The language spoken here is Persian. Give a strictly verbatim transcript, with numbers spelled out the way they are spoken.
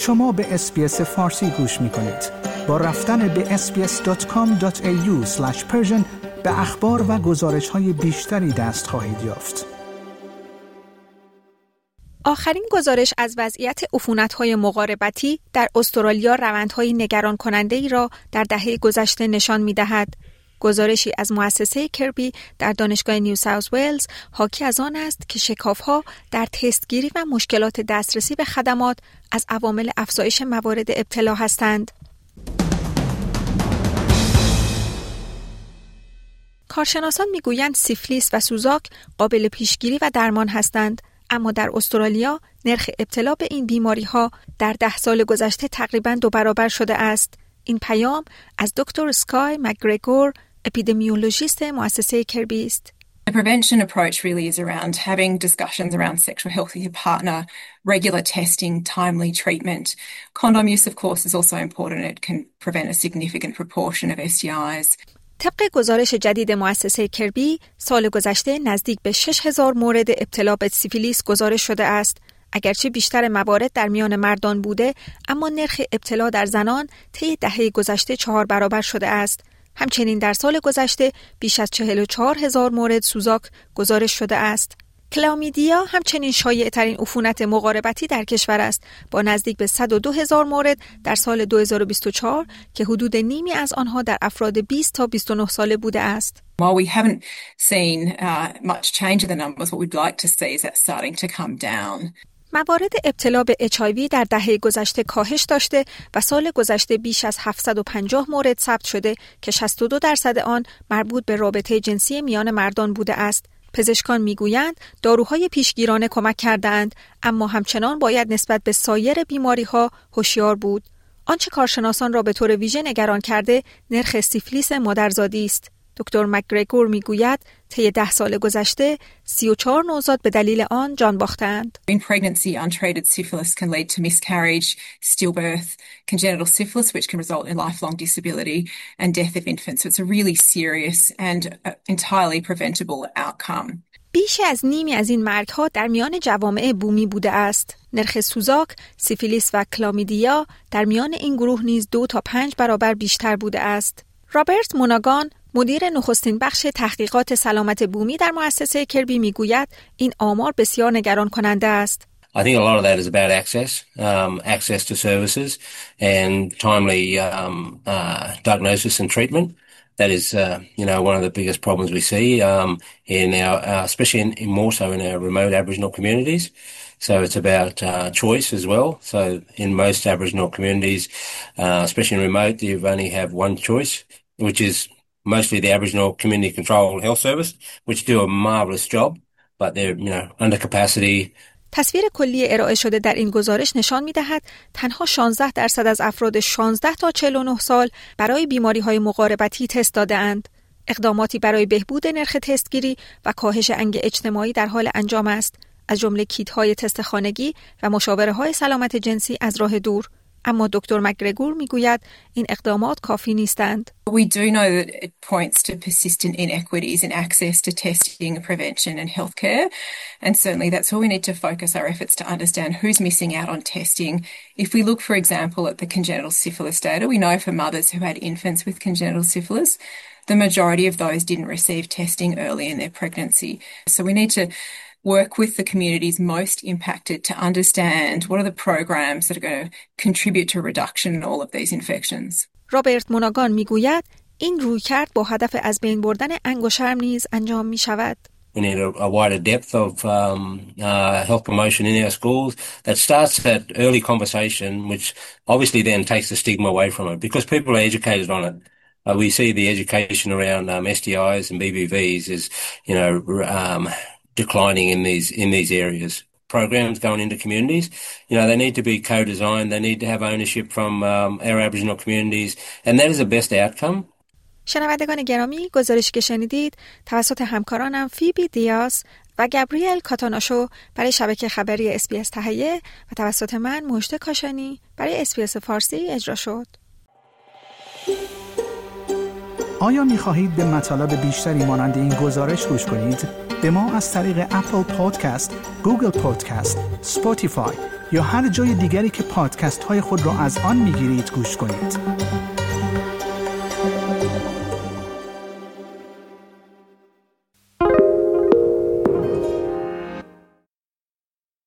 شما به اس‌بی‌اس فارسی گوش می‌کنید. با رفتن به اس بی اس دات کام دات ای یو اسلش پرشن به اخبار و گزارش‌های بیشتری دست خواهید یافت. آخرین گزارش از وضعیت عفونت‌های مقاربتی در استرالیا روندهای نگران کننده‌ای را در دهه گذشته نشان می‌دهد. گزارشی از مؤسسه کربی در دانشگاه نیو ساوث ولز حاکی از آن است که شکاف‌ها در تستگیری و مشکلات دسترسی به خدمات از عوامل افزایش موارد ابتلا هستند. کارشناسان می‌گویند سیفلیس و سوزاک قابل پیشگیری و درمان هستند، اما در استرالیا نرخ ابتلا به این بیماری‌ها در ده سال گذشته تقریباً دو برابر شده است. این پیام از دکتر اسکای مکگرگور، اپیدمیولوژیست مؤسسه کربی است. The prevention approach really is around having discussions around sexual health with your partner, regular testing, timely treatment. Condom use, of course, is also important. It can prevent a significant proportion of S T Is. طبق گزارش جدید مؤسسه کربی، سال گذشته نزدیک به شش هزار مورد ابتلا به سیفیلیس گزارش شده است. اگرچه بیشتر موارد در میان مردان بوده، اما نرخ ابتلا در زنان طی دهه گذشته چهار برابر شده است. همچنین در سال گذشته بیش از چهل و چهار هزار مورد سوزاک گزارش شده است. کلامیدیا همچنین شایع ترین عفونت مقاربتی در کشور است، با نزدیک به صد و دو هزار مورد در سال دو هزار و بیست و چهار که حدود نیمی از آنها در افراد بیست تا بیست و نه ساله بوده است. While we haven't seen uh, much change in the numbers, what we'd like to see is that starting to come down. موارد ابتلا به اچ آی وی در دهه گذشته کاهش داشته و سال گذشته بیش از هفتصد و پنجاه مورد ثبت شده که شصت و دو درصد آن مربوط به رابطه جنسی میان مردان بوده است. پزشکان میگویند داروهای پیشگیرانه کمک کردند، اما همچنان باید نسبت به سایر بیماری‌ها هوشیار بود. آنچه کارشناسان را به طور ویژه نگران کرده نرخ سیفلیس مادرزادی است. دکتر مکگرگور میگوید طی ده سال گذشته سی و چهار نوزاد به دلیل آن جان باختند. In pregnancy, untreated syphilis can lead to miscarriage, stillbirth, congenital syphilis, which can result in lifelong disability and death of infants. So it's a really serious and entirely preventable outcome. بیش از نیمی از این مرگ‌ها در میان جوامع بومی بوده است. نرخ سوزاک، سیفیلیس و کلامیدیا در میان این گروه نیز دو تا پنج برابر بیشتر بوده است. رابرت موناگان، مدیر نخستین بخش تحقیقات سلامت بومی در مؤسسه کربی میگوید این آمار بسیار نگران کننده است. I think a lot of that is about access, um, access to services and timely um, uh, diagnosis and treatment. That is, uh, you know, one of the biggest problems we see um, in our, uh, especially in, in more so in our remote Aboriginal communities. So it's about uh, choice as well. So in most Aboriginal communities, uh, especially in remote, you only have one choice, which is mostly the Aboriginal Community Control Health Service, which do a marvellous job, but they're, you know, under capacity. تصویر کلی ارائه شده در این گزارش نشان می‌دهد تنها شانزده درصد از افراد شانزده تا چهل و نه سال برای بیماری‌های مقاربتی تست داده‌اند. اقداماتی برای بهبود نرخ تستگیری و کاهش انگ اجتماعی در حال انجام است، از جمله کیت‌های تست خانگی و مشاوره‌های سلامت جنسی از راه دور. اما دکتر مکگرگور میگوید این اقدامات کافی نیستند. We do know that it points to persistent inequities in access to testing, prevention and healthcare. And certainly that's where we need to focus our efforts to understand who's missing out on testing. If we look, for example, at the congenital syphilis data, we know for mothers who had infants with congenital syphilis, the majority of those didn't receive testing early in their pregnancy. So we need to work with the communities most impacted to understand what are the programs that are going to contribute to a reduction in all of these infections. رابرت موناگان میگوید این رویکرد با هدف از بین بردن انگ و شرم نیز انجام می شود. We need a, a wider depth of um, uh, health promotion in our schools that starts at early conversation, which obviously then takes the stigma away from it because people are educated on it. Uh, we see the education around um, S T Is and B V Vs is, you know, um, declining in these in these areas. Programs going into communities, you know, they need to be co-designed. They need to have ownership from um, our Aboriginal communities, and that is the best outcome. شنوندگان گرامی، گزارشی که شنیدید توسط همکارانم فیبی دیاس و گابریل کاتاناشو برای شبکه خبری اس بی اس تهیه و توسط من مژده کاشانی برای اس بی اس فارسی اجرا شد. آیا می خواهید به مطالب بیشتری مانند این گزارش گوش کنید؟ به ما از طریق اپل پادکست، گوگل پادکست، اسپاتیفای یا هر جای دیگری که پادکست های خود را از آن می گیرید گوش کنید.